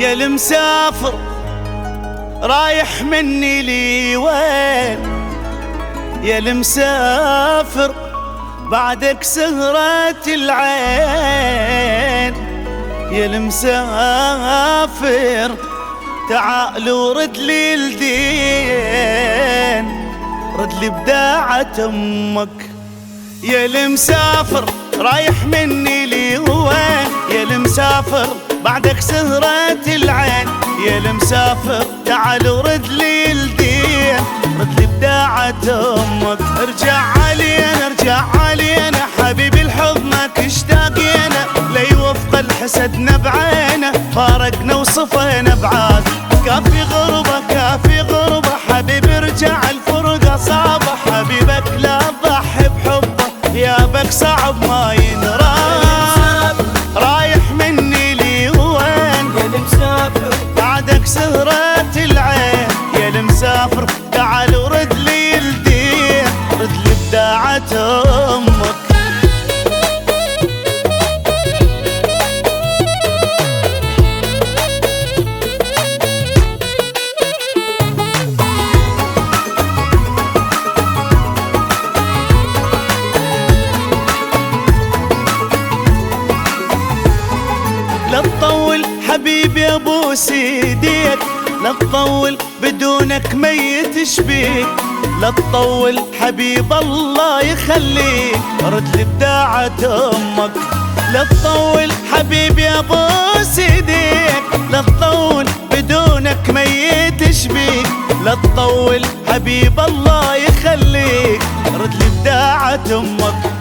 يا المسافر رايح مني لي وين؟ يا المسافر بعدك سهرة العين. يا المسافر تعال ورد لي الدين، رد لي بداعة امك. يا المسافر رايح مني لي وين؟ يا المسافر بعدك سهرة العين. يا المسافر تعال ورد لي الدين، رد لي بداعة امك. ارجع علينا ارجع علينا حبيبي الحضنك اشتاقينا، ليوفق الحسدنا بعينه فارقنا وصفينا بعاد. كافي غربة كافي غربة حبيبي ارجع الفرقة صعبة، حبيبك لا تضحي بحبه غيابك صعب ما ينراد. رايح مني لي وين؟ يا المسافر بعدك سهرة العين. يا المسافر تعال ورد لي الدين، رد لي بداعة امك. لا تطول حبيبي ابوس ايديك، لا تطول بدونك ميت شبيك. لا تطول حبيب الله يخليك، رد لي بداعة امك. لا تطول حبيبي ابوس ايديك، لا تطول بدونك ميت شبيك. لا تطول حبيب الله يخليك، رد لي بداعة امك.